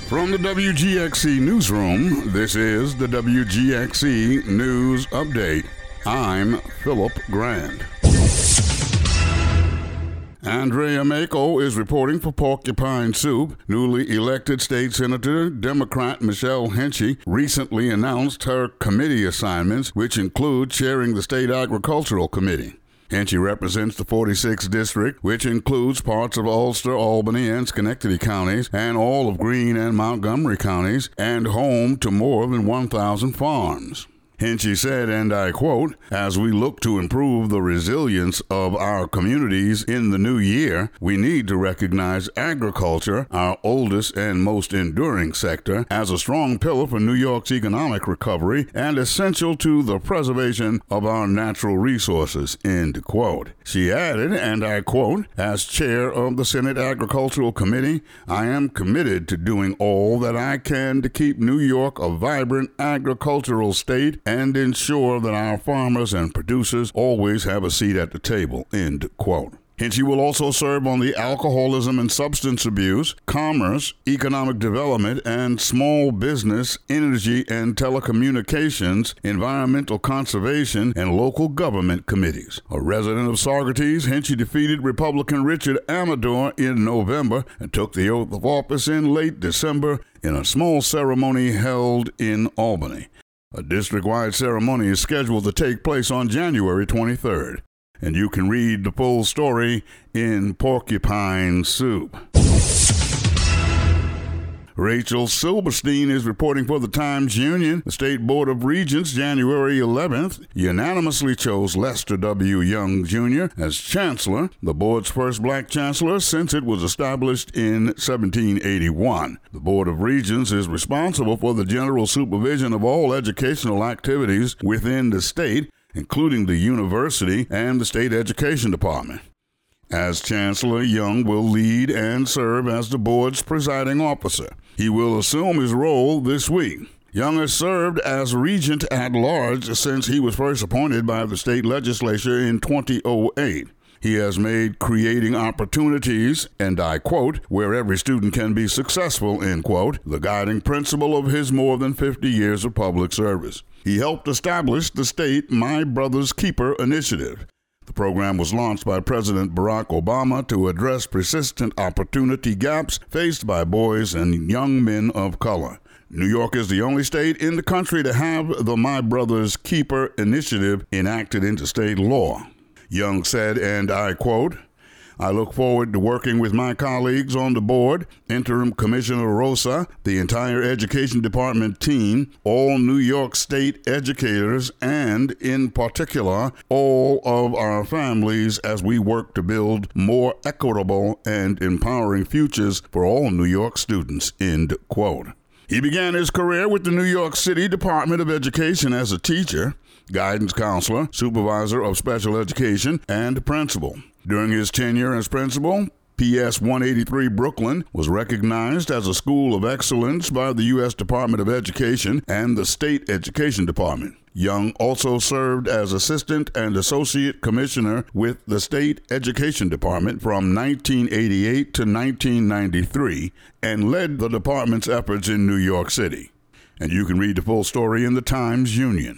From the WGXC newsroom, this is the WGXC News Update. I'm Philip Grand. Andrea Mako is reporting for Porcupine Soup. Newly elected state senator, Democrat Michelle Henchy, recently announced her committee assignments, which include chairing the state agricultural committee. Henchy represents the 46th district, which includes parts of Ulster, Albany, and Schenectady counties, and all of Greene and Montgomery counties, and home to more than 1,000 farms. Henchy said, and I quote, "As we look to improve the resilience of our communities in the new year, we need to recognize agriculture, our oldest and most enduring sector, as a strong pillar for New York's economic recovery and essential to the preservation of our natural resources," end quote. She added, and I quote, "As chair of the Senate Agricultural Committee, I am committed to doing all that I can to keep New York a vibrant agricultural state and ensure that our farmers and producers always have a seat at the table," end quote. Henchy will also serve on the Alcoholism and Substance Abuse, Commerce, Economic Development, and Small Business, Energy and Telecommunications, Environmental Conservation, and Local Government Committees. A resident of Saugerties, Henchy defeated Republican Richard Amador in November and took the oath of office in late December in a small ceremony held in Albany. A district-wide ceremony is scheduled to take place on January 23rd, and you can read the full story in Porcupine Soup. Rachel Silberstein is reporting for the Times-Union. The State Board of Regents, January 11th, unanimously chose Lester W. Young, Jr. as Chancellor, the board's first black chancellor since it was established in 1781. The Board of Regents is responsible for the general supervision of all educational activities within the state, including the university and the state education department. As Chancellor, Young will lead and serve as the board's presiding officer. He will assume his role this week. Young has served as regent at large since he was first appointed by the state legislature in 2008. He has made creating opportunities, and I quote, "where every student can be successful," end quote, the guiding principle of his more than 50 years of public service. He helped establish the state My Brother's Keeper initiative. The program was launched by President Barack Obama to address persistent opportunity gaps faced by boys and young men of color. New York is the only state in the country to have the My Brother's Keeper initiative enacted into state law. Young said, and I quote, "I look forward to working with my colleagues on the board, Interim Commissioner Rosa, the entire Education Department team, all New York State educators, and, in particular, all of our families as we work to build more equitable and empowering futures for all New York students," end quote. He began his career with the New York City Department of Education as a teacher, guidance counselor, supervisor of special education, and principal. During his tenure as principal, PS 183 Brooklyn was recognized as a school of excellence by the U.S. Department of Education and the State Education Department. Young also served as assistant and associate commissioner with the State Education Department from 1988 to 1993 and led the department's efforts in New York City. And you can read the full story in the Times-Union.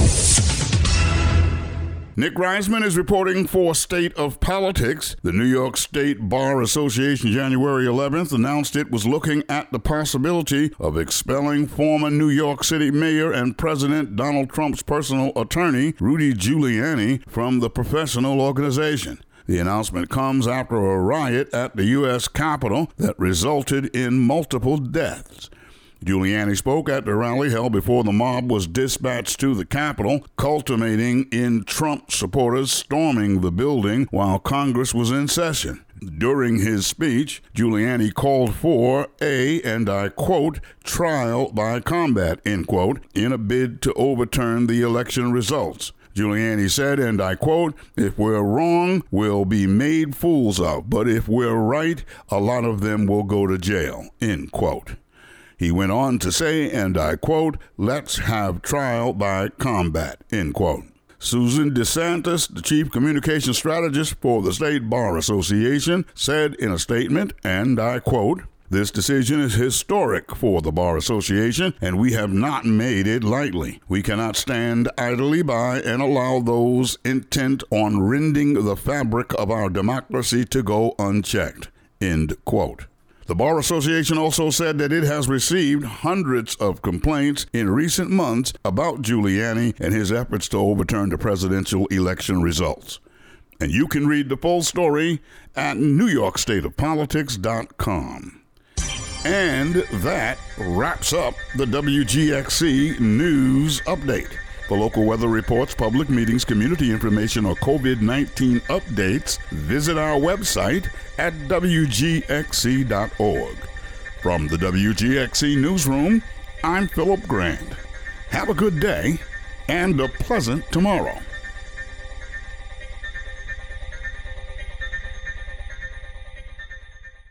Nick Reisman is reporting for State of Politics. The New York State Bar Association, January 11th, announced it was looking at the possibility of expelling former New York City Mayor and President Donald Trump's personal attorney, Rudy Giuliani, from the professional organization. The announcement comes after a riot at the U.S. Capitol that resulted in multiple deaths. Giuliani spoke at the rally held before the mob was dispatched to the Capitol, culminating in Trump supporters storming the building while Congress was in session. During his speech, Giuliani called for a, and I quote, "trial by combat," end quote, in a bid to overturn the election results. Giuliani said, and I quote, "If we're wrong, we'll be made fools of, but if we're right, a lot of them will go to jail," end quote. He went on to say, and I quote, "Let's have trial by combat," end quote. Susan DeSantis, the chief communication strategist for the State Bar Association, said in a statement, and I quote, This decision is historic for the Bar Association, and we have not made it lightly. We cannot stand idly by and allow those intent on rending the fabric of our democracy to go unchecked." End quote. The Bar Association also said that it has received hundreds of complaints in recent months about Giuliani and his efforts to overturn the presidential election results. And you can read the full story at NewYorkStateOfPolitics.com. And that wraps up the WGXC News Update. For local weather reports, public meetings, community information, or COVID-19 updates, visit our website at WGXC.org. From the WGXC Newsroom, I'm Philip Grand. Have a good day and a pleasant tomorrow.